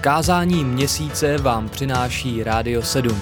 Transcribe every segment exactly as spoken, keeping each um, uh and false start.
Kázání měsíce vám přináší Rádio sedm.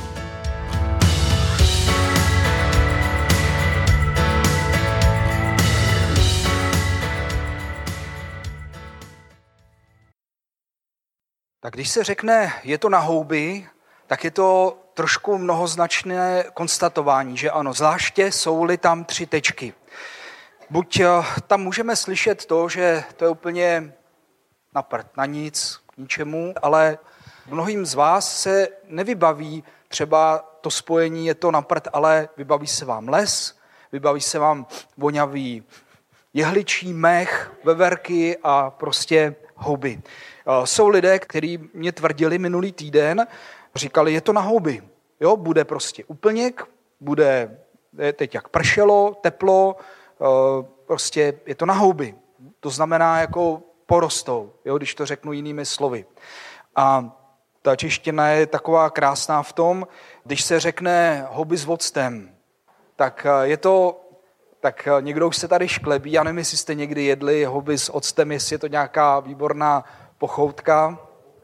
Tak když se řekne, je to na houby, tak je to trošku mnohoznačné konstatování, že ano, zvláště jsou-li tam tři tečky. Buď tam můžeme slyšet to, že to je úplně na prd, na nic, k ničemu, ale mnohým z vás se nevybaví třeba to spojení, je to na prd, ale vybaví se vám les, vybaví se vám vonavý jehličí mech, veverky a prostě houby. Jsou lidé, kteří mě tvrdili minulý týden, říkali, je to na houby. Jo, bude prostě úplněk, bude teď jak pršelo, teplo, prostě je to na houby. To znamená jako porostou, jo, když to řeknu jinými slovy. A ta čeština je taková krásná v tom, když se řekne houby s octem, tak je to, tak někdo už se tady šklebí, já nevím, jestli jste někdy jedli houby s octem, jestli je to nějaká výborná pochoutka.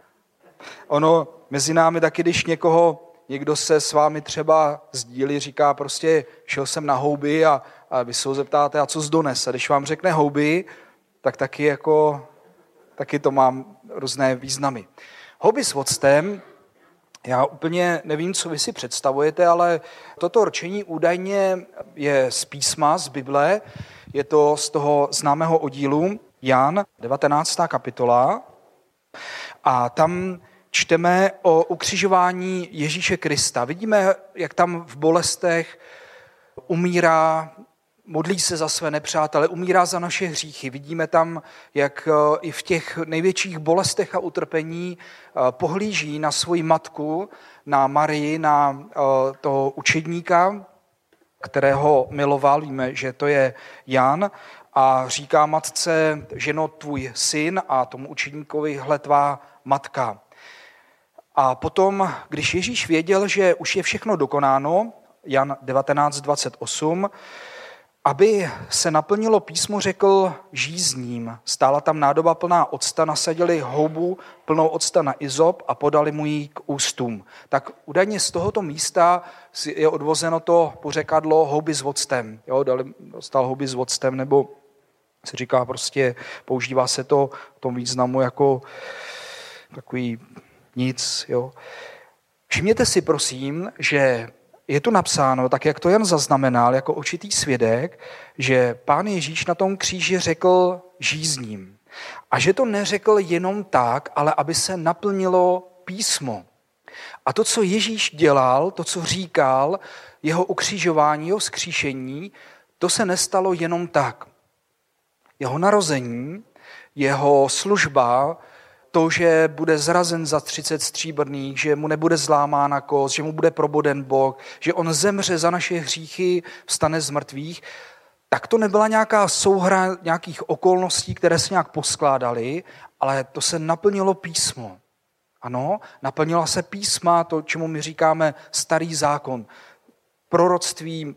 Ono mezi námi taky, když někoho, někdo se s vámi třeba sdílí, říká prostě, šel jsem na houby a, a vy se ho zeptáte, a co jsi dones? A když vám řekne houby, tak taky jako, taky to mám různé významy. Houby s octem, já úplně nevím, co vy si představujete, ale toto rčení údajně je z písma, z Bible, je to z toho známého oddílu Jan, devatenáctá kapitola, a tam čteme o ukřižování Ježíše Krista. Vidíme, jak tam v bolestech umírá, modlí se za své nepřátele, umírá za naše hříchy. Vidíme tam, jak i v těch největších bolestech a utrpení pohlíží na svoji matku, na Marii, na toho učedníka, kterého miloval. Víme, že to je Jan, a říká matce, ženo, tvůj syn, a tomu učedníkovi, hle, tvá matka. A potom, když Ježíš věděl, že už je všechno dokonáno, Jan devatenáct dvacet osm, aby se naplnilo písmo, řekl, žízním. Stála tam nádoba plná octa, nasadili houbu plnou octa na izop a podali mu ji k ústům. Tak údajně z tohoto místa je odvozeno to pořekadlo houby s octem. Jo, dali, dostal houby s octem, nebo se říká prostě, používá se to v tom významu jako takový nic. Jo. Všimněte si, prosím, že je tu napsáno, tak jak to Jan zaznamenal jako určitý svědek, že Pán Ježíš na tom kříži řekl žízním. A že to neřekl jenom tak, ale aby se naplnilo písmo. A to, co Ježíš dělal, to, co říkal, jeho ukřižování, jeho vzkříšení, to se nestalo jenom tak. Jeho narození, jeho služba, to, že bude zrazen za třicet stříbrných, že mu nebude zlámána kost, že mu bude proboden bok, že on zemře za naše hříchy, vstane z mrtvých, tak to nebyla nějaká souhra nějakých okolností, které se nějak poskládaly, ale to se naplnilo písmo. Ano, naplnila se písma, to, čemu my říkáme starý zákon. Proroctví,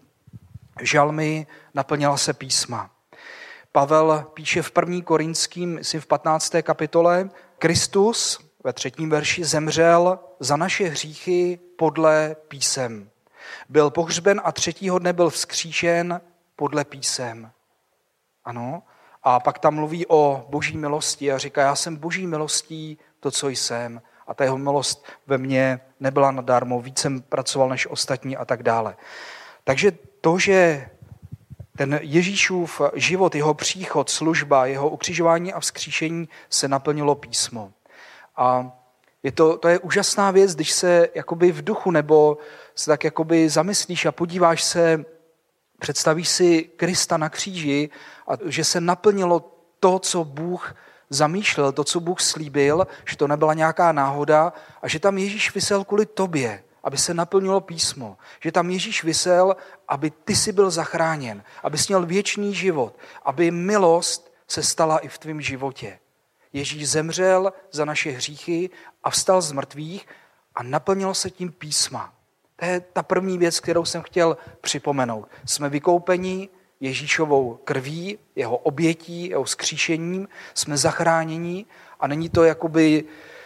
žalmy, naplnila se písma. Pavel píše v první Korinským, myslím v patnácté kapitole, Kristus ve třetím verši zemřel za naše hříchy podle písem. Byl pohřben a třetího dne byl vzkříšen podle písem. Ano. A pak tam mluví o boží milosti a říká, já jsem boží milostí to, co jsem. A ta jeho milost ve mně nebyla nadarmo, víc jsem pracoval než ostatní a tak dále. Takže to, že ten Ježíšův život, jeho příchod, služba, jeho ukřižování a vzkříšení se naplnilo písmo. A je to, to je úžasná věc, když se jakoby v duchu nebo se tak jakoby zamyslíš a podíváš se, představíš si Krista na kříži a že se naplnilo to, co Bůh zamýšlel, to, co Bůh slíbil, že to nebyla nějaká náhoda a že tam Ježíš visel kvůli tobě, aby se naplnilo písmo. Že tam Ježíš visel, aby ty si byl zachráněn, aby jsi měl věčný život, aby milost se stala i v tvém životě. Ježíš zemřel za naše hříchy a vstal z mrtvých a naplnilo se tím písma. To je ta první věc, kterou jsem chtěl připomenout. Jsme vykoupeni Ježíšovou krví, jeho obětí, jeho vzkříšením, jsme zachráněni a není to jakoby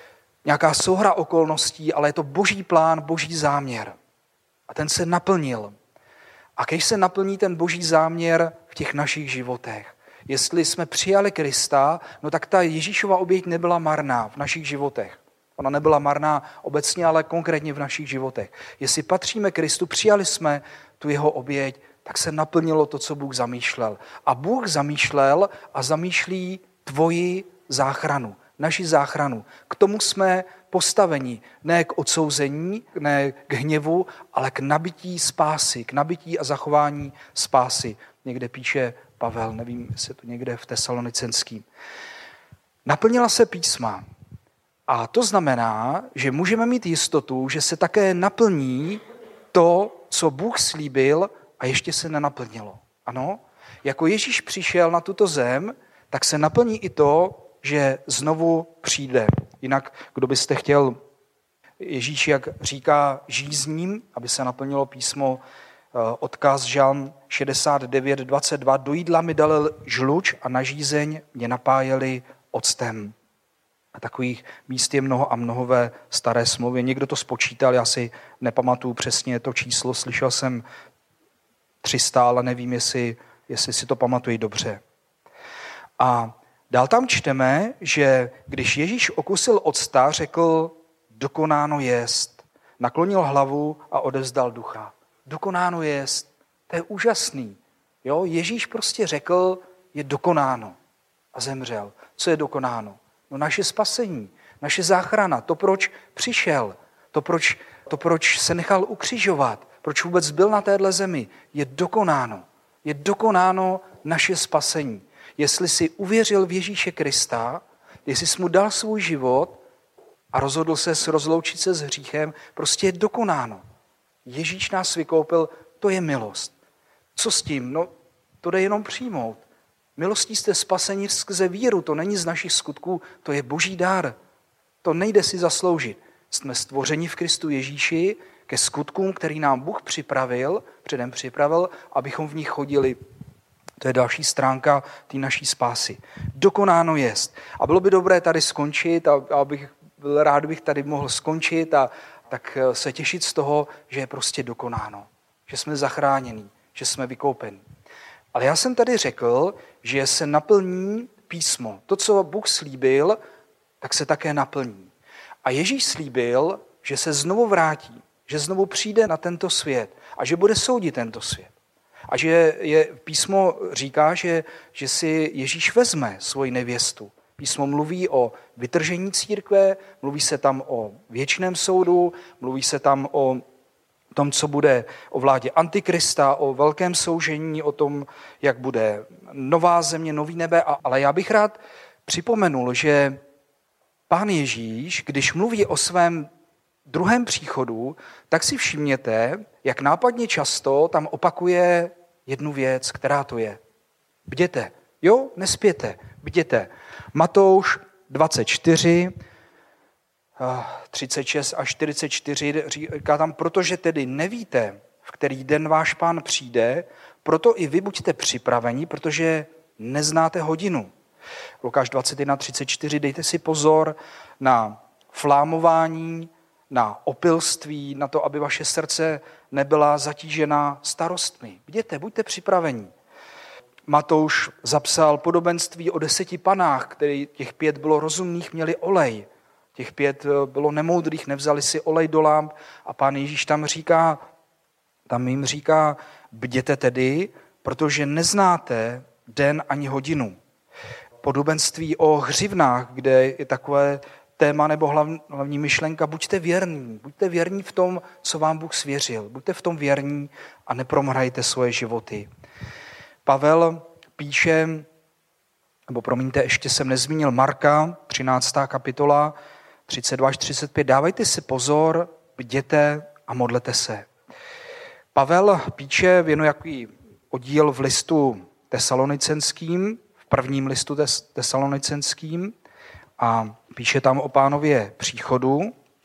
nějaká souhra okolností, ale je to boží plán, boží záměr. A ten se naplnil. A když se naplní ten boží záměr v těch našich životech, jestli jsme přijali Krista, no tak ta Ježíšova oběť nebyla marná v našich životech. Ona nebyla marná obecně, ale konkrétně v našich životech. Jestli patříme Kristu, přijali jsme tu jeho oběť, tak se naplnilo to, co Bůh zamýšlel. A Bůh zamýšlel a zamýšlí tvoji záchranu, naši záchranu. K tomu jsme postaveni, ne k odsouzení, ne k hněvu, ale k nabití spásy, k nabití a zachování spásy. Někde píše Pavel, nevím, jestli to někde v Tesalonicenským. Naplnila se písma. A to znamená, že můžeme mít jistotu, že se také naplní to, co Bůh slíbil a ještě se nenaplnilo. Ano, jako Ježíš přišel na tuto zem, tak se naplní i to, že znovu přijde. Jinak, kdo byste chtěl, Ježíš, jak říká, žízním, aby se naplnilo písmo, odkaz Žalm šedesát devět dvacet dva, do jídla mi dal žluč a na žízeň mě napájeli octem. A takových míst je mnoho a mnoho ve staré smlouvě. Někdo to spočítal, já si nepamatuju přesně to číslo, slyšel jsem tři sta, ale nevím, jestli, jestli si to pamatuji dobře. A dál tam čteme, že když Ježíš okusil octa, řekl, dokonáno jest. Naklonil hlavu a odevzdal ducha. Dokonáno jest. To je úžasný. Jo? Ježíš prostě řekl, je dokonáno. A zemřel. Co je dokonáno? No naše spasení, naše záchrana, to, proč přišel, to proč, to, proč se nechal ukřižovat, proč vůbec byl na téhle zemi, je dokonáno. Je dokonáno naše spasení. Jestli jsi uvěřil v Ježíše Krista, jestli jsi mu dal svůj život a rozhodl se rozloučit se s hříchem, prostě je dokonáno. Ježíš nás vykoupil, to je milost. Co s tím? No, to jde jenom přijmout. Milostí jste spaseni skrze víru, to není z našich skutků, to je boží dar. To nejde si zasloužit. Jsme stvořeni v Kristu Ježíši ke skutkům, který nám Bůh připravil, předem připravil, abychom v nich chodili. To je další stránka té naší spásy. Dokonáno jest. A bylo by dobré tady skončit, a abych byl rád, bych tady mohl skončit a tak se těšit z toho, že je prostě dokonáno. Že jsme zachráněni, že jsme vykoupeni. Ale já jsem tady řekl, že se naplní písmo. To, co Bůh slíbil, tak se také naplní. A Ježíš slíbil, že se znovu vrátí, že znovu přijde na tento svět a že bude soudit tento svět. A že je, písmo říká, že, že si Ježíš vezme svoji nevěstu. Písmo mluví o vytržení církve, mluví se tam o věčném soudu, mluví se tam o tom, co bude o vládě Antikrista, o velkém soužení, o tom, jak bude nová země, nový nebe. Ale já bych rád připomenul, že Pán Ježíš, když mluví o svém druhém příchodu, tak si všimněte, jak nápadně často tam opakuje jednu věc, která to je. Bděte. Jo, nespěte, bděte. Matouš dvacet čtyři, třicet šest až čtyřicet čtyři říká tam, protože tedy nevíte, v který den váš Pán přijde, proto i vy buďte připraveni, protože neznáte hodinu. Lukáš dvacet jedna třicet čtyři, dejte si pozor na flámování, na opilství, na to, aby vaše srdce nebyla zatížena starostmi. Bděte, buďte připraveni. Matouš zapsal podobenství o deseti panách, který těch pět bylo rozumných, měli olej. Těch pět bylo nemoudrých, nevzali si olej do lámp a Pán Ježíš tam říká, tam jim říká, bděte tedy, protože neznáte den ani hodinu. Podobenství o hřivnách, kde je takové téma nebo hlavní myšlenka, buďte věrní, buďte věrní v tom, co vám Bůh svěřil. Buďte v tom věrní a nepromrhajte svoje životy. Pavel píše, nebo promiňte, ještě jsem nezmínil Marka, třináctá kapitola, třicet dva až třicet pět, dávajte si pozor, bděte a modlete se. Pavel píše, věnuje jaký oddíl v listu tesalonicenským, v prvním listu tes, tesalonicenským a píše tam o Pánově příchodu.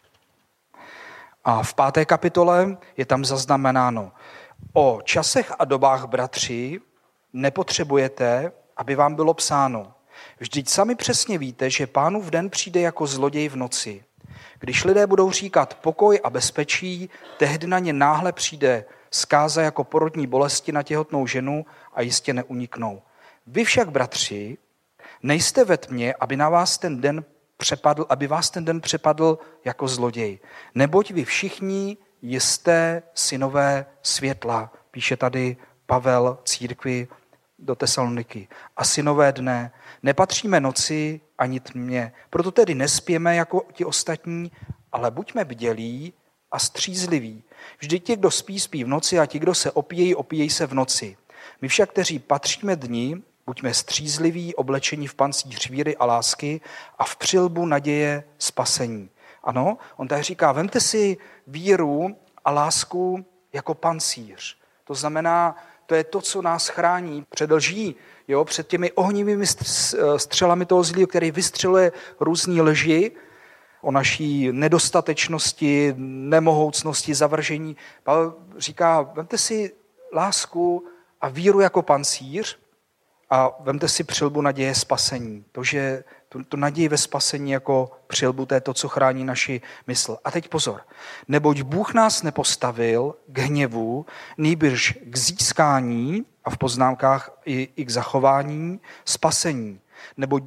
A v páté kapitole je tam zaznamenáno, o časech a dobách, bratři, nepotřebujete, aby vám bylo psáno. Vždyť sami přesně víte, že Pánův den přijde jako zloděj v noci. Když lidé budou říkat pokoj a bezpečí, tehdy na ně náhle přijde zkáza jako porodní bolesti na těhotnou ženu a jistě neuniknou. Vy však, bratři, nejste ve tmě, aby na vás ten den přepadl, aby vás ten den přepadl jako zloděj. Neboť vy všichni jste synové světla, píše tady Pavel církvi do Tesaloniky. A synové dne, nepatříme noci ani tmě. Proto tedy nespěme jako ti ostatní, ale buďme bdělí a střízliví. Vždyť ti, kdo spí, spí v noci a ti, kdo se opíjejí, opíjejí se v noci. My však, kteří patříme dni, buďme střízliví, oblečení v pancíř víry a lásky a v přilbu naděje spasení. Ano, on tady říká, vemte si víru a lásku jako pancíř. To znamená, to je to, co nás chrání před lží, jo, před těmi ohnivými střelami toho zlého, který vystřeluje různý lži o naší nedostatečnosti, nemohoucnosti, zavržení. Pavel říká, vemte si lásku a víru jako pancíř a vemte si přilbu naděje spasení. To, že tu, tu naději ve spasení jako přilbu, to je to, co chrání naši mysl. A teď pozor. Neboť Bůh nás nepostavil k hněvu, nýbrž k získání a v poznámkách i, i k zachování spasení. Neboť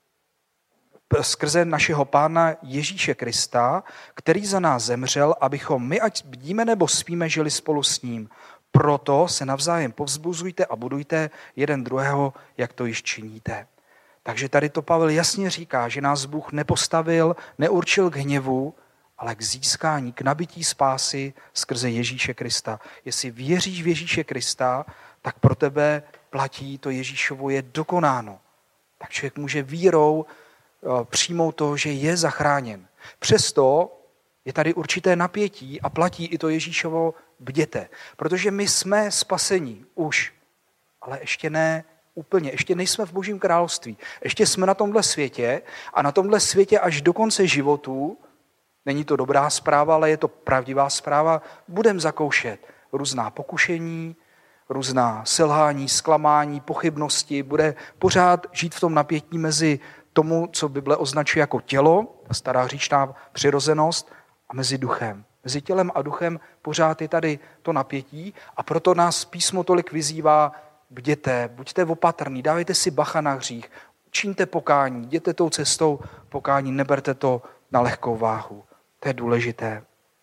skrze našeho Pána Ježíše Krista, který za nás zemřel, abychom my, ať bdíme nebo spíme, žili spolu s ním. Proto se navzájem povzbuzujte a budujte jeden druhého, jak to již činíte. Takže tady to Pavel jasně říká, že nás Bůh nepostavil, neurčil k hněvu, ale k získání, k nabití spásy skrze Ježíše Krista. Jestli věříš v Ježíše Krista, tak pro tebe platí to Ježíšovo je dokonáno. Tak člověk může vírou přijmout to, že je zachráněn. Přesto je tady určité napětí a platí i to Ježíšovo bděte. Protože my jsme spasení už, ale ještě ne úplně. Ještě nejsme v Božím království. Ještě jsme na tomhle světě a na tomhle světě až do konce životů, není to dobrá zpráva, ale je to pravdivá zpráva, budeme zakoušet různá pokušení, různá selhání, zklamání, pochybnosti, bude pořád žít v tom napětí mezi tomu, co Bible označuje jako tělo, ta stará hříšná přirozenost, a mezi duchem. Mezi tělem a duchem pořád je tady to napětí a proto nás písmo tolik vyzývá, bděte, buďte opatrní, dávejte si bacha na hřích, čiňte pokání, jděte tou cestou pokání, neberte to na lehkou váhu. To je důležité.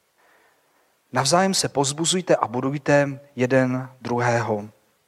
Navzájem se povzbuzujte a budujte jeden druhého.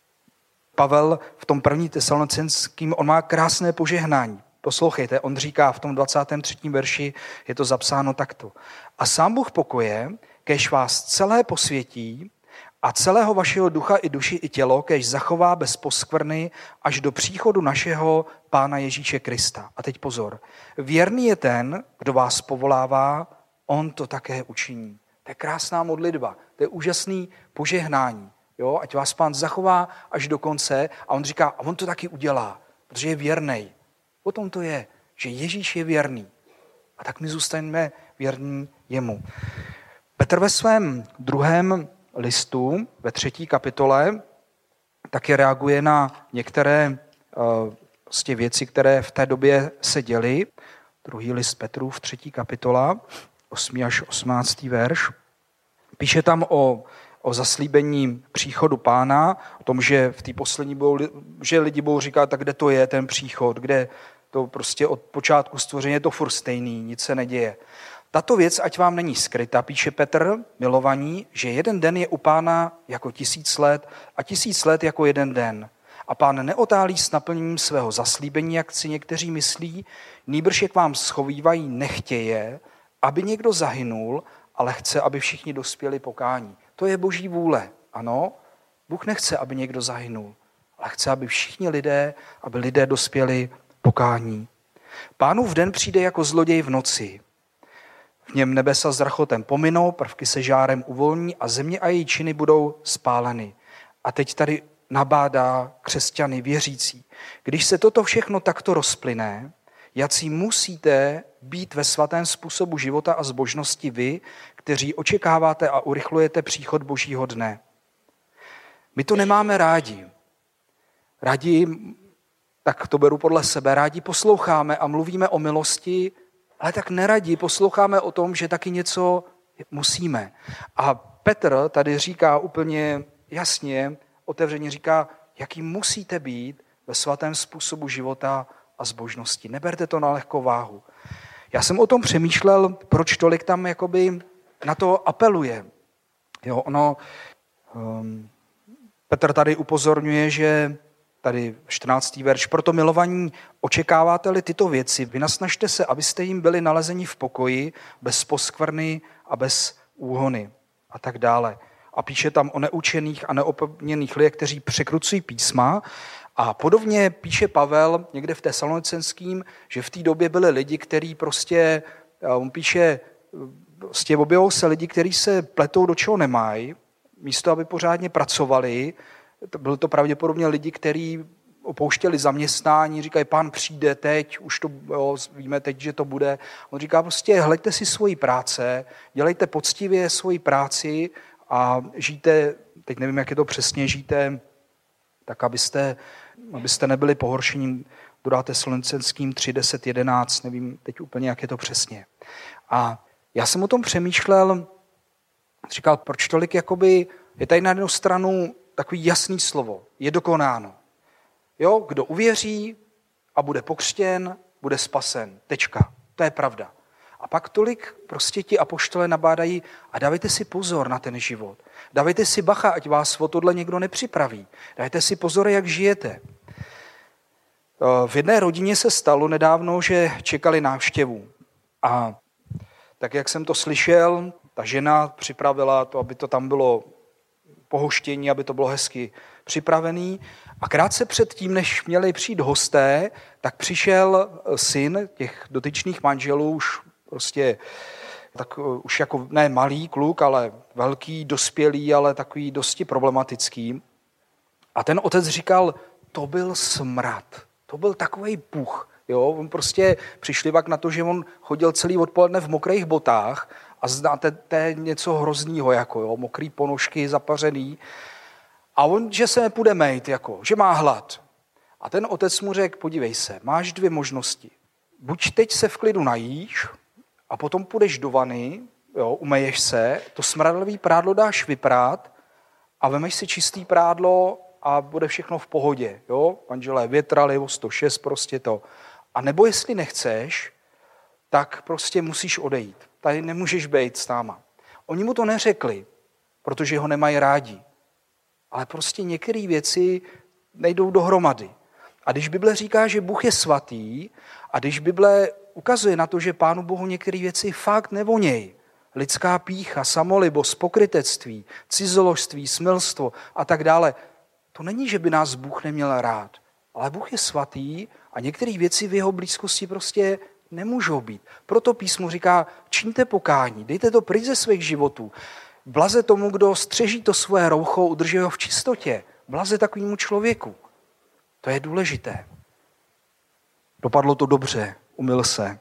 Pavel v tom první Tesalonickém, on má krásné požehnání. Poslouchejte, on říká v tom dvacátém třetím verši, je to zapsáno takto. A sám Bůh pokoje, kéž vás celé posvětí a celého vašeho ducha i duši i tělo, kéž zachová bez poskvrny až do příchodu našeho Pána Ježíše Krista. A teď pozor. Věrný je ten, kdo vás povolává, on to také učiní. To je krásná modlitba, to je úžasný požehnání. Jo? Ať vás Pán zachová až do konce a on říká, a on to taky udělá, protože je věrnej. O tom to je, že Ježíš je věrný. A tak my zůstaneme věrní jemu. Petr ve svém druhém listu, ve třetí kapitole, taky reaguje na některé uh, vlastně věci, které v té době se děly. Druhý list Petrův, třetí kapitola, osmý až osmnáctý verš. Píše tam o, o zaslíbení příchodu Pána, o tom, že v té poslední budou, že lidi budou říkat, tak kde to je ten příchod, kde to prostě od počátku stvoření je to furt stejný, nic se neděje. Tato věc, ať vám není skryta, píše Petr, milovaní, že jeden den je u Pána jako tisíc let a tisíc let jako jeden den. A Pán neotálí s naplněním svého zaslíbení, jak si někteří myslí, nýbrž jak vám schovývají nechtěje, aby někdo zahynul, ale chce, aby všichni dospěli pokání. To je Boží vůle, ano. Bůh nechce, aby někdo zahynul, ale chce, aby všichni lidé, aby lidé dospěli pokání. Pánův den přijde jako zloděj v noci. V něm nebesa s rachotem pominou, prvky se žárem uvolní a země a její činy budou spáleny. A teď tady nabádá křesťany věřící. Když se toto všechno takto rozplyne, jací musíte být ve svatém způsobu života a zbožnosti vy, kteří očekáváte a urychlujete příchod Božího dne. My to nemáme rádi. Rádi, tak to beru podle sebe, rádi posloucháme a mluvíme o milosti Ale tak neradi posloucháme o tom, že taky něco musíme. A Petr tady říká úplně jasně, otevřeně říká, jaký musíte být ve svatém způsobu života a zbožnosti. Neberte to na lehkou váhu. Já jsem o tom přemýšlel, proč tolik tam jakoby na to apeluje. Jo, ono, um, Petr tady upozorňuje, že tady čtrnáctý verš, proto milovaní, očekáváte-li tyto věci, vynasnažte se, abyste jim byli nalezeni v pokoji, bez poskvrny a bez úhony a tak dále. A píše tam o neučených a neopevněných lidech, kteří překrucují písma. A podobně píše Pavel někde v Tesalonicenským, že v té době byli lidi, kteří prostě, on píše, prostě objevou se lidi, kteří se pletou do čeho nemají, místo aby pořádně pracovali. Byli to pravděpodobně lidi, kteří opouštěli zaměstnání, říkají, pán přijde teď, už to jo, víme teď, že to bude. On říká prostě, hleďte si svoji práce, dělejte poctivě svoji práci a žijte, teď nevím, jak je to přesně, žijte tak, abyste, abyste nebyli pohoršením, dodá Tesalonicenským tři, deset, jedenáct, nevím teď úplně, jak je to přesně. A já jsem o tom přemýšlel, říkal, proč tolik jakoby, je tady na jednu stranu takový jasný slovo, je dokonáno. Jo, kdo uvěří a bude pokřtěn, bude spasen. Tečka. To je pravda. A pak tolik prostě ti apoštole nabádají a dávejte si pozor na ten život. Dávejte si bacha, ať vás o tohle někdo nepřipraví. Dávejte si pozor, jak žijete. V jedné rodině se stalo nedávno, že čekali návštěvu. A tak, jak jsem to slyšel, ta žena připravila to, aby to tam bylo pohoštění, aby to bylo hezky připravený. A krátce před tím, než měli přijít hosté, tak přišel syn těch dotyčných manželů, už prostě tak už jako ne malý kluk, ale velký, dospělý, ale takový dosti problematický. A ten otec říkal, to byl smrad, to byl takovej puch. Jo? On prostě přišli pak na to, že on chodil celý odpoledne v mokrých botách a znáte, to je něco hroznýho, jako jo? Mokrý ponožky, zapařený. A on, že se nepůjde mejt, jako, že má hlad. A ten otec mu řekl, podívej se, máš dvě možnosti. Buď teď se v klidu najíš a potom půjdeš do vany, jo, umeješ se, to smradlavý prádlo dáš vyprát a vemeš si čistý prádlo a bude všechno v pohodě. Jo? Manželé větrali o sto šest, prostě to. A nebo jestli nechceš, tak prostě musíš odejít. Tady nemůžeš být s náma. Oni mu to neřekli, protože ho nemají rádi. Ale prostě některé věci nejdou dohromady. A když Bible říká, že Bůh je svatý, a když Bible ukazuje na to, že Pánu Bohu některé věci fakt nevonějí, lidská pýcha, samolibost, pokrytectví, cizoložství, smilstvo a tak dále, to není, že by nás Bůh neměl rád. Ale Bůh je svatý a některé věci v jeho blízkosti prostě nemůžou být. Proto písmo říká, čiňte pokání, dejte to pryč ze svých životů. Blaze tomu, kdo střeží to svoje roucho, udrží ho v čistotě. Blaze takovému člověku. To je důležité. Dopadlo to dobře, umyl se.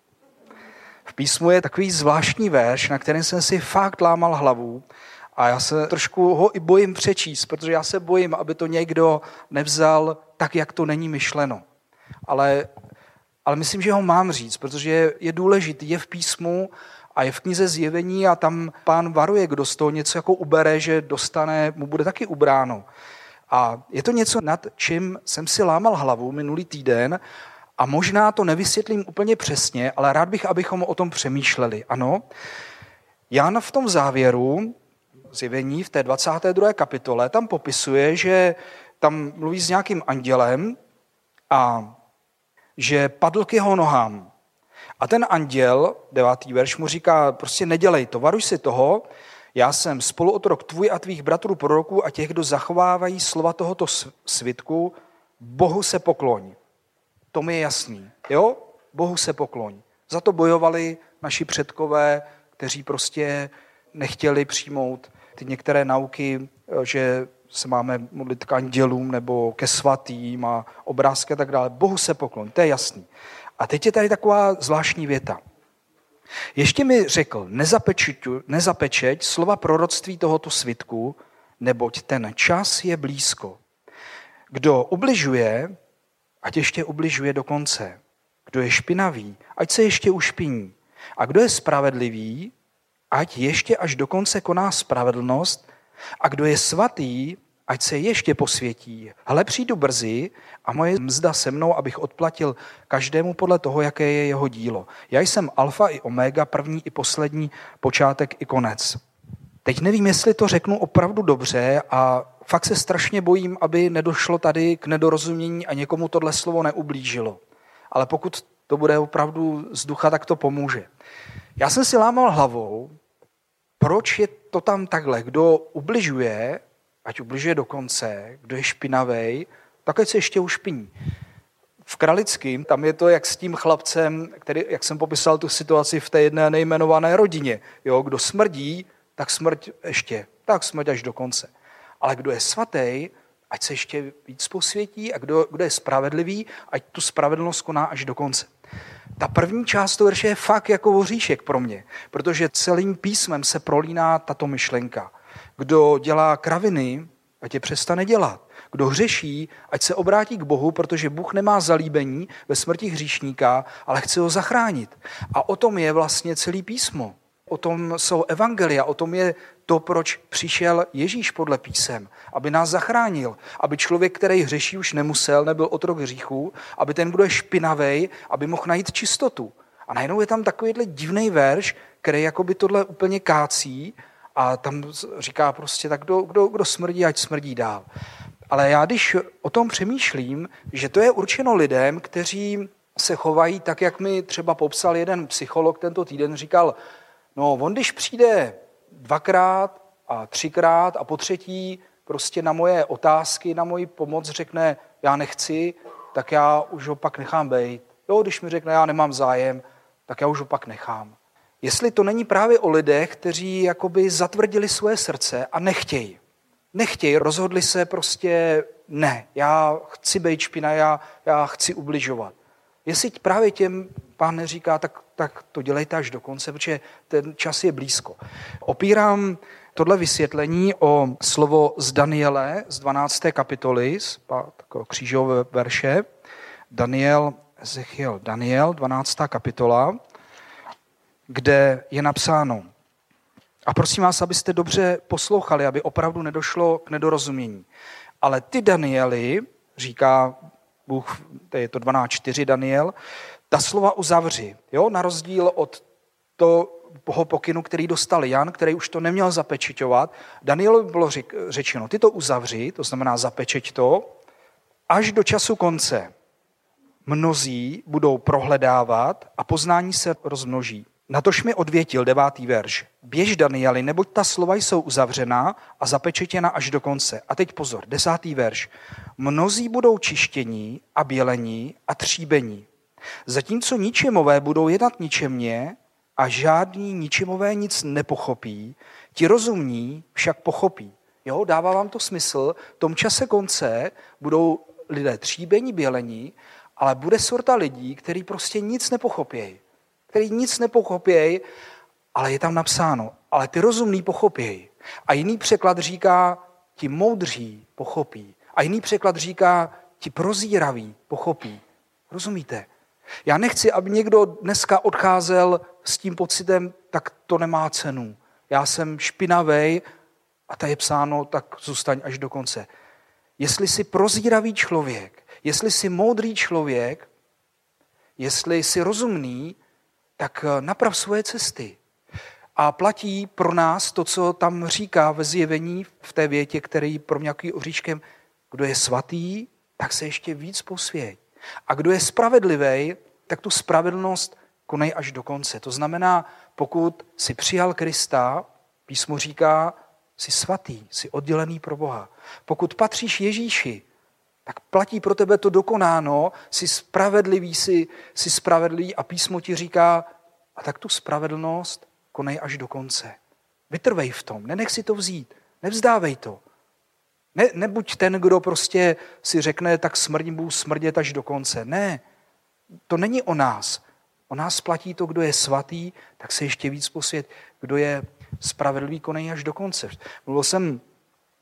V písmu je takový zvláštní verš, na kterém jsem si fakt lámal hlavu a já se trošku ho i bojím přečíst, protože já se bojím, aby to někdo nevzal tak, jak to není myšleno. Ale, ale myslím, že ho mám říct, protože je, je důležitý, je v písmu a je v knize Zjevení a tam Pán varuje, kdo z toho něco jako ubere, že dostane, mu bude taky ubráno. A je to něco, nad čím jsem si lámal hlavu minulý týden a možná to nevysvětlím úplně přesně, ale rád bych, abychom o tom přemýšleli. Ano, Jan v tom závěru Zjevení v té dvacáté druhé kapitole tam popisuje, že tam mluví s nějakým andělem a že padl k jeho nohám. A ten anděl, devátý verš, mu říká, prostě nedělej to, varuj si toho, já jsem spoluotrok tvůj a tvých bratrů proroků a těch, kdo zachovávají slova tohoto svitku, Bohu se pokloň. To mi je jasný, jo? Bohu se pokloň. Za to bojovali naši předkové, kteří prostě nechtěli přijmout ty některé nauky, že se máme modlit k andělům nebo ke svatým a obrázky a tak dále. Bohu se pokloň, to je jasný. A teď je tady taková zvláštní věta. Ještě mi řekl, nezapečeť slova proroctví tohoto svitku, neboť ten čas je blízko. Kdo ubližuje, ať ještě ubližuje do konce. kdo je špinavý, ať se ještě ušpiní. A kdo je spravedlivý, ať ještě až do konce koná spravedlnost. A kdo je svatý, ať se ještě posvětí. Hle, přijdu brzy a moje mzda se mnou, abych odplatil každému podle toho, jaké je jeho dílo. Já jsem alfa i omega, první i poslední, počátek i konec. Teď nevím, jestli to řeknu opravdu dobře a fakt se strašně bojím, aby nedošlo tady k nedorozumění a někomu tohle slovo neublížilo. Ale pokud to bude opravdu z ducha, tak to pomůže. Já jsem si lámal hlavou, proč je to tam takhle. Kdo ubližuje, ať ubližuje do konce, kdo je špinavej, tak ať se ještě ušpiní. V Kralickém tam je to jak s tím chlapcem, který, jak jsem popisal tu situaci v té jedné nejmenované rodině. Jo, kdo smrdí, tak smrť ještě, tak smrť až do konce. Ale kdo je svatý, ať se ještě víc posvětí a kdo, kdo je spravedlivý, ať tu spravedlnost koná až do konce. Ta první část toho verše je fakt jako voříšek pro mě, protože celým písmem se prolíná tato myšlenka. Kdo dělá kraviny, ať je přestane dělat. Kdo hřeší, ať se obrátí k Bohu, protože Bůh nemá zalíbení ve smrti hříšníka, ale chce ho zachránit. A o tom je vlastně celý písmo. O tom jsou evangelia, o tom je to, proč přišel Ježíš podle písem, aby nás zachránil, aby člověk, který hřeší, už nemusel, nebyl otrok hříchu, aby ten, kdo je špinavej, aby mohl najít čistotu. A najednou je tam takovýhle divný verš, který jakoby tohle úplně kácí a tam říká prostě, tak kdo, kdo, kdo smrdí, ať smrdí dál. Ale já když o tom přemýšlím, že to je určeno lidem, kteří se chovají tak, jak mi třeba popsal jeden psycholog tento týden, říkal, no on když přijde dvakrát a třikrát a po třetí prostě na moje otázky, na moji pomoc řekne, já nechci, tak já už ho pak nechám bejt. Jo, když mi řekne, já nemám zájem, tak já už ho pak nechám. Jestli to není právě o lidech, kteří jakoby zatvrdili svoje srdce a nechtějí. Nechtějí, rozhodli se prostě, ne, já chci bejt špina, já, já chci ubližovat. Jestli právě těm Pán neříká, tak, tak to dělejte až do konce, protože ten čas je blízko. Opírám tohle vysvětlení o slovo z Daniele, z dvanácté kapitoly, z křížové verše. Daniel, Ezechiel, Daniel, dvanáctá kapitola, kde je napsáno. A prosím vás, abyste dobře poslouchali, aby opravdu nedošlo k nedorozumění. Ale ty, Danieli, říká Bůh, to je to dvanáct čtyři Daniel, ta slova uzavři, jo, na rozdíl od toho pokynu, který dostal Jan, který už to neměl zapečeťovat. Danielovi bylo řečeno, ty to uzavři, to znamená zapečeť to, až do času konce. Mnozí budou prohledávat a poznání se rozmnoží. Natož mi odvětil devátý verš. Běž, Danieli, neboť ta slova jsou uzavřená a zapečetěna až do konce. A teď pozor, desátý verš. Mnozí budou čištění a bělení a tříbení. Zatímco ničemové budou jednat ničemně a žádní ničemové nic nepochopí, ti rozumní však pochopí. Jo, dává vám to smysl, v tom čase konce budou lidé tříbení, bělení, ale bude sorta lidí, kteří prostě nic nepochopějí. Který nic nepochopějí, ale je tam napsáno, ale ty rozumní pochopějí. A jiný překlad říká, ti moudří pochopí. A jiný překlad říká, ti prozíraví pochopí. Rozumíte? Já nechci, aby někdo dneska odcházel s tím pocitem, tak to nemá cenu. Já jsem špinavej a tady je psáno, tak zůstaň až do konce. Jestli jsi prozíravý člověk, jestli jsi moudrý člověk, jestli jsi rozumný, tak naprav svoje cesty. A platí pro nás to, co tam říká ve Zjevení, v té větě, který pro mě jaký oříškem, kdo je svatý, tak se ještě víc posvěť. A kdo je spravedlivý, tak tu spravedlnost konej až do konce. To znamená, pokud si přijal Krista, písmo říká, jsi svatý, jsi oddělený pro Boha. Pokud patříš Ježíši, tak platí pro tebe to dokonáno, jsi spravedlivý, jsi, jsi spravedlivý a písmo ti říká, a tak tu spravedlnost konej až do konce. Vytrvej v tom, nenech si to vzít, nevzdávej to. Ne, nebuď ten, kdo prostě si řekne, tak smrdím, budu smrdět až do konce. Ne, to není o nás. O nás platí to, kdo je svatý, tak se ještě víc posvět, kdo je spravedlivý, konej až do konce. Mluvil jsem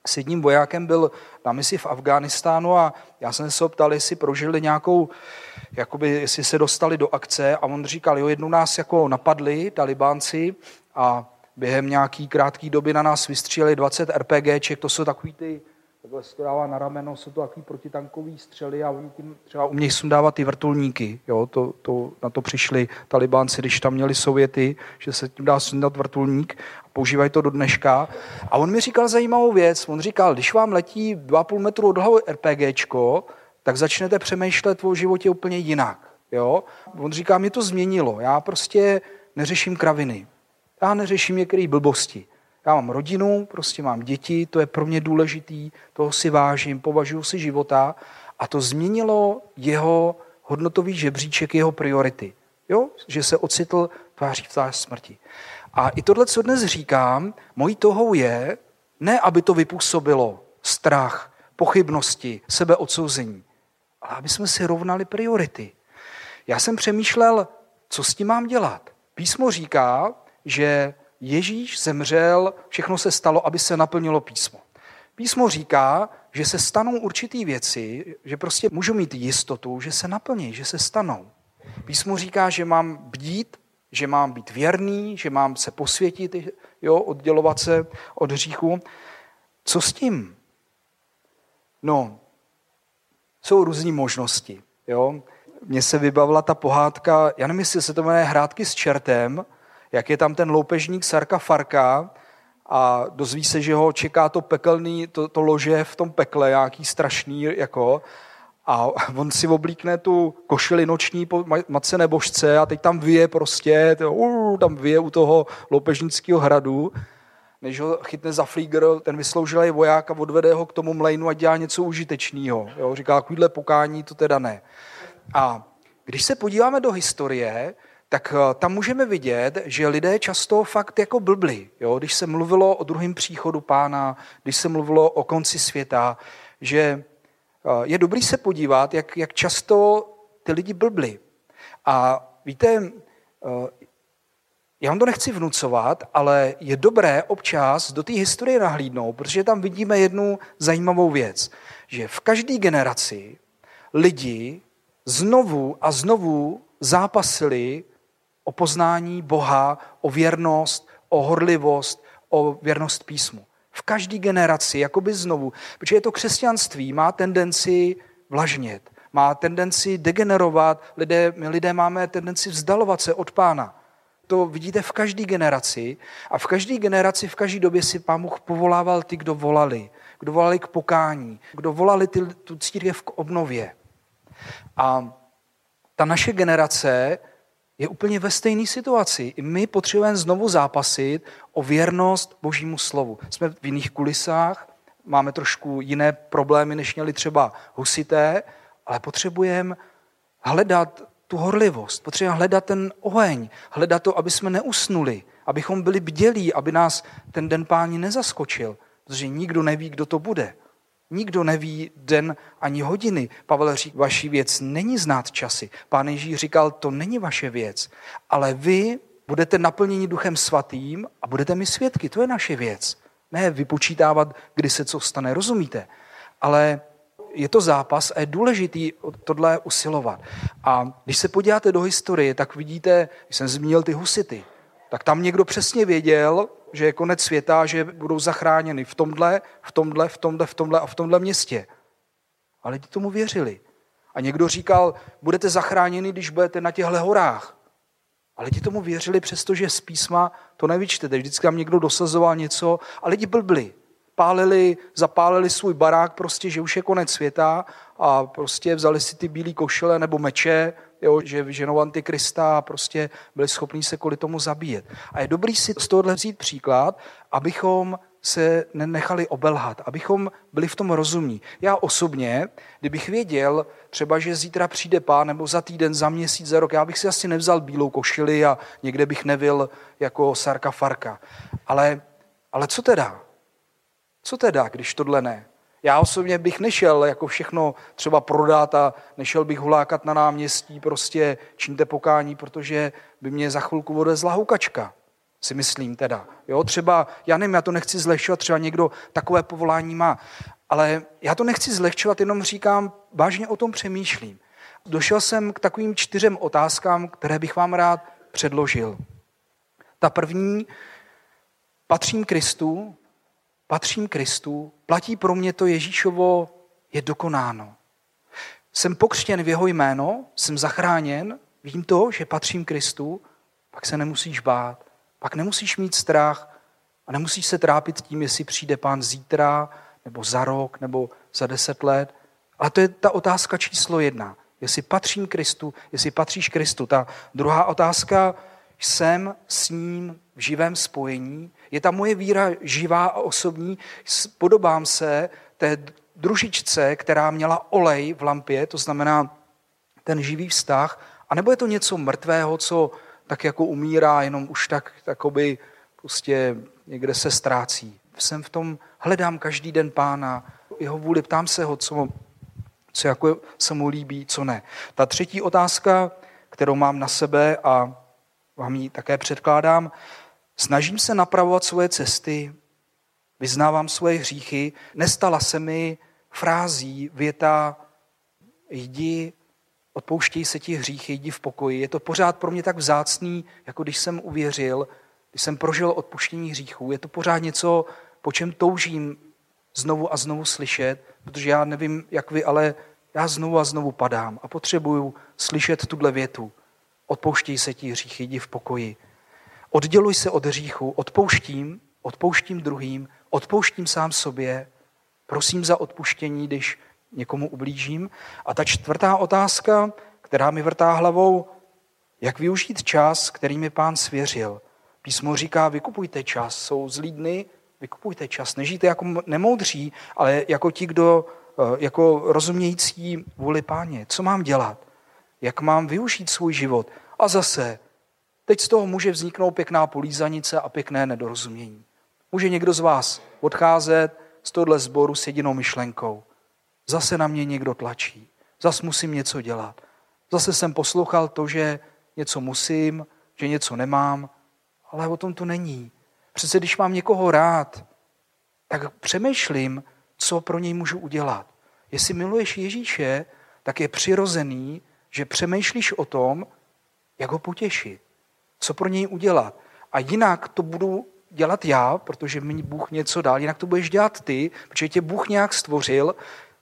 s jedním vojákem byl na misi v Afghánistánu a já jsem se ho ptal, jestli prožili nějakou, jakoby, jestli se dostali do akce a on říkal, jo, jednou nás jako napadli talibánci a během nějaký krátký doby na nás vystříleli dvacet RPGček, to jsou takový ty, takhle se to dává na rameno, jsou to takový protitankový střely a oni tím třeba umějí sundávat ty vrtulníky, jo, to, to, na to přišli talibánci, když tam měli Sověty, že se tím dá sundat vrtulník a používají to do dneška. A on mi říkal zajímavou věc, on říkal, když vám letí dva a půl metru od hlavy RPGčko, tak začnete přemýšlet o životě úplně jinak, jo. On říká, mě to změnilo, já prostě neřeším kraviny, já neřeším některé blbosti. Já mám rodinu, prostě mám děti, to je pro mě důležitý, toho si vážím, považuji si života a to změnilo jeho hodnotový žebříček, jeho priority. Jo? Že se ocitl tváří v tvář smrti. A i tohle, co dnes říkám, mojí touhou je, ne aby to vypůsobilo strach, pochybnosti, sebeodsouzení, ale aby jsme si rovnali priority. Já jsem přemýšlel, co s tím mám dělat. Písmo říká, že Ježíš zemřel, všechno se stalo, aby se naplnilo písmo. Písmo říká, že se stanou určitý věci, že prostě můžu mít jistotu, že se naplní, že se stanou. Písmo říká, že mám bdít, že mám být věrný, že mám se posvětit, jo, oddělovat se od hříchu. Co s tím? No, jsou různé možnosti. Jo. Mně se vybavila ta pohádka, já nevím, jestli se to jmenuje Hrátky s čertem, jak je tam ten loupežník Sarka Farka a dozví se, že ho čeká to pekelný, to, to lože v tom pekle, nějaký strašný, jako, a on si oblíkne tu košili noční po matce nebožce a teď tam vyje prostě, to, uh, tam vyje u toho loupežnického hradu, než ho chytne za flígr, ten vysloužilý voják a odvede ho k tomu mlejnu a dělá něco užitečného. Jo? Říká, takovýhle pokání to teda ne. A když se podíváme do historie, tak tam můžeme vidět, že lidé často fakt jako blbli. Jo? Když se mluvilo o druhém příchodu Pána, když se mluvilo o konci světa, že je dobrý se podívat, jak, jak často ty lidi blbli. A víte, já vám to nechci vnucovat, ale je dobré občas do té historie nahlídnout, protože tam vidíme jednu zajímavou věc, že v každé generaci lidi znovu a znovu zápasili o poznání Boha, o věrnost, o horlivost, o věrnost písmu. V každé generaci, jakoby znovu, protože to křesťanství má tendenci vlažnět, má tendenci degenerovat, lidé, my lidé máme tendenci vzdalovat se od Pána. To vidíte v každé generaci a v každé generaci, v každé době si Pán Bůh povolával ty, kdo volali, kdo volali k pokání, kdo volali ty, tu církev k obnově. A ta naše generace je úplně ve stejné situaci. I my potřebujeme znovu zápasit o věrnost Božímu slovu. Jsme v jiných kulisách, máme trošku jiné problémy, než měli třeba husité, ale potřebujeme hledat tu horlivost, potřebujeme hledat ten oheň, hledat to, aby jsme neusnuli, abychom byli bdělí, aby nás ten den Páni nezaskočil, protože nikdo neví, kdo to bude. Nikdo neví den ani hodiny. Pavel říká, vaši věc není znát časy. Pán Ježíš říkal, to není vaše věc, ale vy budete naplněni Duchem Svatým a budete mi svědky, to je naše věc. Ne vypočítávat, kdy se co stane, rozumíte? Ale je to zápas a je důležitý tohle usilovat. A když se podíváte do historie, tak vidíte, když jsem zmínil ty husity, tak tam někdo přesně věděl, že je konec světa, že budou zachráněni v tomhle, v tomhle, v tomhle, v tomhle a v tomhle městě. A lidi tomu věřili. A někdo říkal, budete zachráněni, když budete na těchto horách. A lidi tomu věřili, přestože z písma to nevyčtete. Vždycky tam někdo dosazoval něco a lidi blbli. Pálili, zapálili svůj barák, prostě, že už je konec světa a prostě vzali si ty bílé košile nebo meče, jo, že vyženou antikrista a prostě byli schopní se kvůli tomu zabíjet. A je dobrý si z tohohle vzít příklad, abychom se nenechali obelhat, abychom byli v tom rozumní. Já osobně, kdybych věděl třeba, že zítra přijde Pán nebo za týden, za měsíc, za rok, já bych si asi nevzal bílou košili a někde bych nevil jako Sarka Farka. Ale, ale co teda? Co teda, když tohle ne? Já osobně bych nešel jako všechno třeba prodat a nešel bych hulákat na náměstí, prostě čiňte pokání, protože by mě za chvilku odvezla houkačka. si myslím teda. Jo, třeba, já nevím, já to nechci zlehčovat, třeba někdo takové povolání má, ale já to nechci zlehčovat, jenom říkám, vážně o tom přemýšlím. Došel jsem k takovým čtyřem otázkám, které bych vám rád předložil. Ta první, patřím Kristu, patřím Kristu, platí pro mě to Ježíšovo, je dokonáno. Jsem pokřtěn v jeho jméno, jsem zachráněn, vím to, že patřím Kristu, pak se nemusíš bát, pak nemusíš mít strach a nemusíš se trápit tím, jestli přijde Pán zítra, nebo za rok, nebo za deset let. A to je ta otázka číslo jedna. Jestli patřím Kristu, jestli patříš Kristu. Ta druhá otázka, jsem s ním v živém spojení, je ta moje víra živá a osobní, podobám se té družičce, která měla olej v lampě, to znamená ten živý vztah, anebo je to něco mrtvého, co tak jako umírá, jenom už tak takoby prostě někde se ztrácí. Jsem v tom, hledám každý den Pána, jeho vůli, ptám se ho, co, co jako se mu líbí, co ne. Ta třetí otázka, kterou mám na sebe a vám ji také předkládám, snažím se napravovat svoje cesty, vyznávám svoje hříchy, nestala se mi frází, věta, jdi, odpouštěj se ti hříchy, jdi v pokoji. Je to pořád pro mě tak vzácný, jako když jsem uvěřil, když jsem prožil odpuštění hříchů. Je to pořád něco, po čem toužím znovu a znovu slyšet, protože já nevím, jak vy, ale já znovu a znovu padám a potřebuju slyšet tuhle větu. Odpouštěj se ti hříchy, jdi v pokoji. Odděluj se od hříchu, odpouštím, odpouštím druhým, odpouštím sám sobě, prosím za odpuštění, když někomu ublížím. A ta čtvrtá otázka, která mi vrtá hlavou, jak využít čas, který mi Pán svěřil. Písmo říká, vykupujte čas, jsou zlí dny, vykupujte čas. Nežijte jako nemoudří, ale jako ti, kdo, jako rozumějící vůli Páně. Co mám dělat? Jak mám využít svůj život? A zase, teď z toho může vzniknout pěkná polízanice a pěkné nedorozumění. Může někdo z vás odcházet z tohle sboru s jedinou myšlenkou. Zase na mě někdo tlačí. Zase musím něco dělat. Zase jsem poslouchal to, že něco musím, že něco nemám, ale o tom to není. Přece když mám někoho rád, tak přemýšlím, co pro něj můžu udělat. Jestli miluješ Ježíše, tak je přirozený, že přemýšlíš o tom, jak ho potěšit, co pro něj udělat. A jinak to budu dělat já, protože mi Bůh něco dal, jinak to budeš dělat ty, protože tě Bůh nějak stvořil.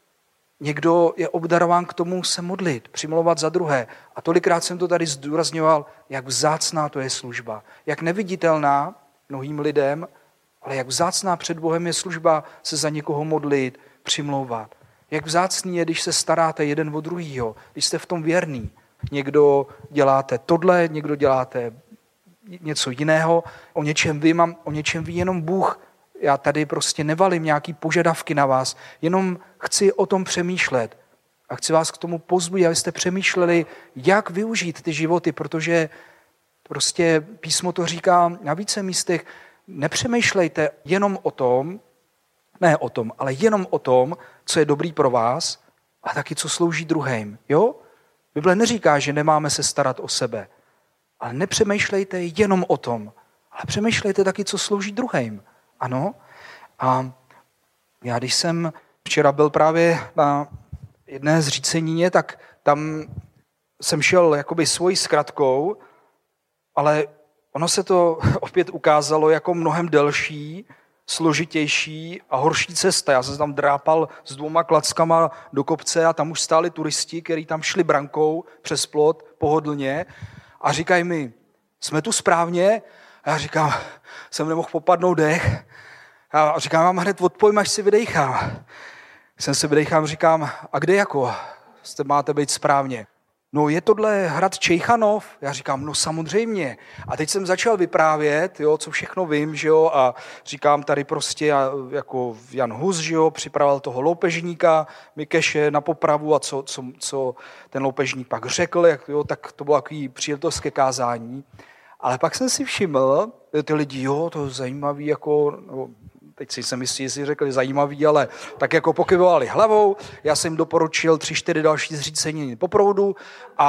Někdo je obdarován k tomu se modlit, přimlouvat za druhé. A tolikrát jsem to tady zdůrazňoval, jak vzácná to je služba. Jak neviditelná mnohým lidem, ale jak vzácná před Bohem je služba se za někoho modlit, přimlouvat. Jak vzácný je, když se staráte jeden o druhýho, když jste v tom věrný. Někdo děláte tohle, někdo děláte něco jiného, o něčem ví, mám, o něčem ví jenom Bůh. Já tady prostě nevalím nějaký požadavky na vás, jenom chci o tom přemýšlet. A chci vás k tomu pozbudit, abyste přemýšleli, jak využít ty životy, protože prostě písmo to říká na více místech, nepřemýšlejte jenom o tom, ne o tom, ale jenom o tom, co je dobrý pro vás a taky, co slouží druhým. Jo? Bible neříká, že nemáme se starat o sebe, ale nepřemýšlejte jenom o tom, ale přemýšlejte taky, co slouží druhým. Ano. A já, když jsem včera byl právě na jedné zřícenině, tak tam jsem šel jakoby svojí zkratkou, ale ono se to opět ukázalo jako mnohem delší, složitější a horší cesta. Já jsem tam drápal s dvouma klackama do kopce a tam už stáli turisti, kteří tam šli brankou přes plot pohodlně a říkají mi, jsme tu správně? A já říkám, jsem nemohl popadnout dech. A říkám, mám hned odpojím, až si vydejchám. Když jsem si vydejchám, říkám, a kde jako jste máte být správně? No je tohle hrad Čejchanov? Já říkám, no samozřejmě. A teď jsem začal vyprávět, jo, co všechno vím, že jo, a říkám tady prostě, jako Jan Hus, že jo, připravil toho loupežníka Mikeše na popravu a co, co, co ten loupežník pak řekl, jak, jo, tak to bylo takový příležitost ke kázání. Ale pak jsem si všiml, ty lidi, jo, to je zajímavý, jako, no, teď si jsem myslí, jestli řekli zajímavý, ale tak jako pokyvovali hlavou. Já jsem jim doporučil tři, čtyři další zřícení po proudu a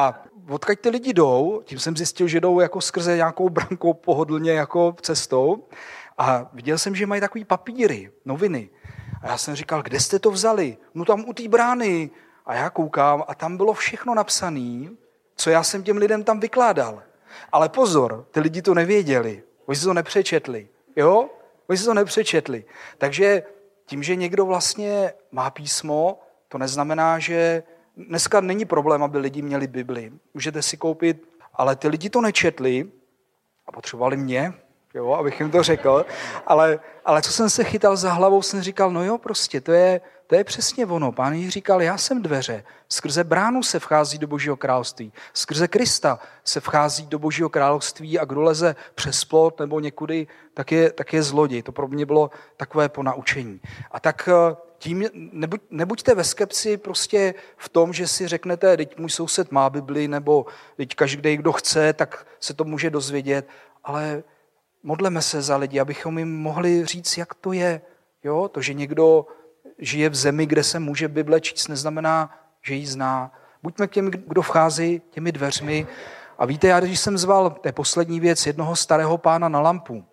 odkud ty lidi jdou, tím jsem zjistil, že jdou jako skrze nějakou brankou pohodlně jako cestou a viděl jsem, že mají takový papíry, noviny. A já jsem říkal, kde jste to vzali? No tam u té brány. A já koukám a tam bylo všechno napsané, co já jsem těm lidem tam vykládal. Ale pozor, ty lidi to nevěděli. Oni si to nepřečetli. Jo? Oni si to nepřečetli. Takže tím, že někdo vlastně má písmo, to neznamená, že dneska není problém, aby lidi měli Bibli. Můžete si koupit, ale ty lidi to nečetli a potřebovali mě, jo, abych jim to řekl. Ale, ale co jsem se chytal za hlavou, jsem říkal, no jo, prostě, to je, to je přesně ono. Pán Ježíš říkal, já jsem dveře. Skrze bránu se vchází do Božího království. Skrze Krista se vchází do Božího království a kdo leze přes plot nebo někudy, tak je, tak je zloděj. To pro mě bylo takové ponaučení. A tak tím nebuď, nebuďte ve skepci prostě v tom, že si řeknete, teď můj soused má Bibli, nebo teď každý, kdo chce, tak se to může dozvědět, ale modleme se za lidi, abychom jim mohli říct, jak to je. Jo? To, že někdo žije v zemi, kde se může Bible číst, neznamená, že ji zná. Buďme k těm, kdo vchází těmi dveřmi. A víte, já když jsem zval, to je poslední věc, jednoho starého pána na lampu,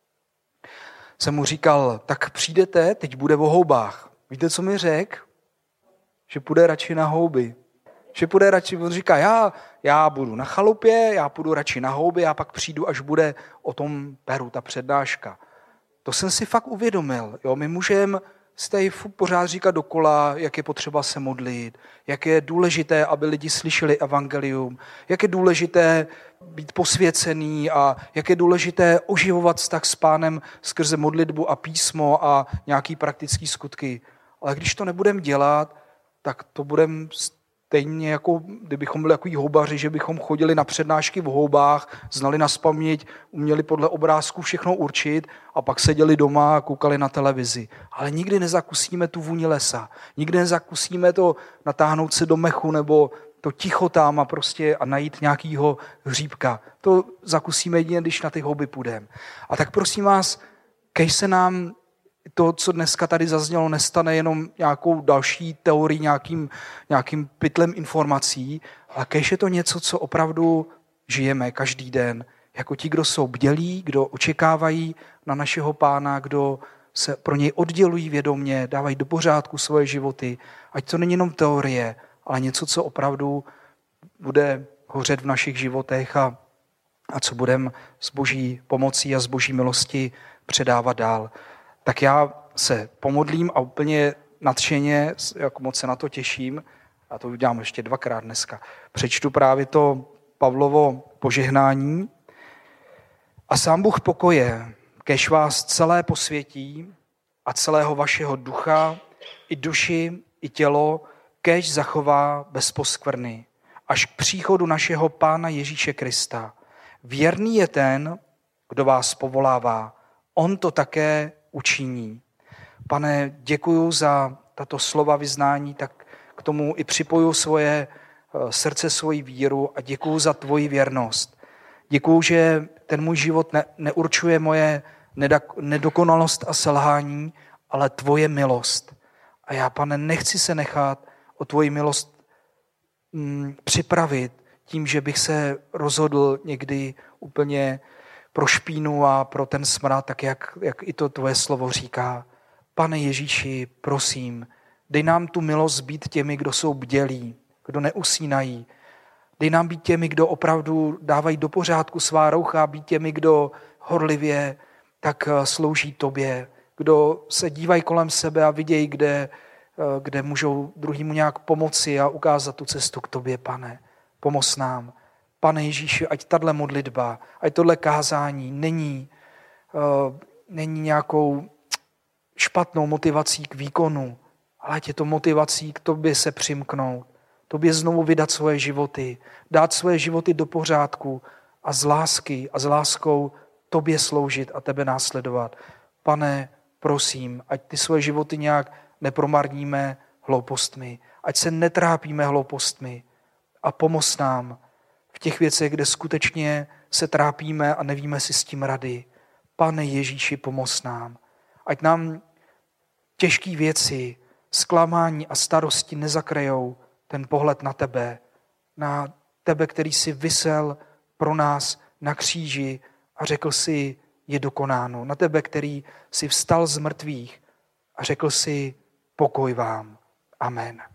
jsem mu říkal, tak přijdete, teď bude o houbách. Víte, co mi řekl? Že půjde radši na houby. Že půjde radši, on říká, já, já budu na chalupě, já půjdu radši na houby, a pak přijdu, až bude o tom Peru, ta přednáška. To jsem si fakt uvědomil. Jo? My můžeme si tady pořád říkat dokola, jak je potřeba se modlit, jak je důležité, aby lidi slyšeli evangelium, jak je důležité být posvěcený a jak je důležité oživovat vztah s Pánem skrze modlitbu a písmo a nějaký praktický skutky. Ale když to nebudeme dělat, tak to budeme stejně jako, kdybychom byli takový houbaři, že bychom chodili na přednášky v houbách, znali naspaměť, uměli podle obrázků všechno určit a pak seděli doma a koukali na televizi. Ale nikdy nezakusíme tu vůni lesa. Nikdy nezakusíme to natáhnout se do mechu nebo to ticho tam a prostě a najít nějakýho hříbka. To zakusíme jedině, když na ty houby půjdeme. A tak prosím vás, kež se nám to, co dneska tady zaznělo, nestane jenom nějakou další teorií, nějakým, nějakým pytlem informací, ale kež je to něco, co opravdu žijeme každý den. Jako ti, kdo jsou bdělí, kdo očekávají na našeho Pána, kdo se pro něj oddělují vědomě, dávají do pořádku svoje životy. Ať to není jenom teorie, ale něco, co opravdu bude hořet v našich životech a, a co budeme s Boží pomocí a s Boží milosti předávat dál. Tak já se pomodlím a úplně nadšeně, jak moc se na to těším, a to udělám ještě dvakrát dneska, přečtu právě to Pavlovo požehnání. A sám Bůh pokoje, kež vás celé posvětí a celého vašeho ducha, i duši, i tělo, kež zachová bez poskvrny, až k příchodu našeho Pána Ježíše Krista. Věrný je ten, kdo vás povolává. On to také učiní. Pane, děkuju za tato slova vyznání, tak k tomu i připoju svoje srdce, svoji víru a děkuju za tvoji věrnost. Děkuju, že ten můj život ne, neurčuje moje nedokonalost a selhání, ale tvoje milost. A já, Pane, nechci se nechat o tvoji milost mm, připravit tím, že bych se rozhodl někdy úplně pro špínu a pro ten smrad, tak jak, jak i to tvoje slovo říká. Pane Ježíši, prosím, dej nám tu milost být těmi, kdo jsou bdělí, kdo neusínají. Dej nám být těmi, kdo opravdu dávají do pořádku svá roucha, být těmi, kdo horlivě tak slouží tobě, kdo se dívají kolem sebe a vidějí, kde, kde můžou druhýmu nějak pomoci a ukázat tu cestu k tobě, Pane. Pomoz nám. Pane Ježíši, ať tato modlitba, ať tohle kázání není, uh, není nějakou špatnou motivací k výkonu, ale ať je to motivací k tobě se přimknout, tobě znovu vydat svoje životy, dát svoje životy do pořádku a z lásky a s láskou tobě sloužit a tebe následovat. Pane, prosím, ať ty svoje životy nějak nepromarníme hloupostmi, ať se netrápíme hloupostmi a pomoz nám v těch věcech, kde skutečně se trápíme a nevíme si s tím rady. Pane Ježíši, pomoz nám. Ať nám těžké věci, zklamání a starosti nezakrejou ten pohled na tebe, na tebe, který jsi visel pro nás na kříži a řekl si, je dokonáno. Na tebe, který jsi vstal z mrtvých a řekl si, pokoj vám. Amen.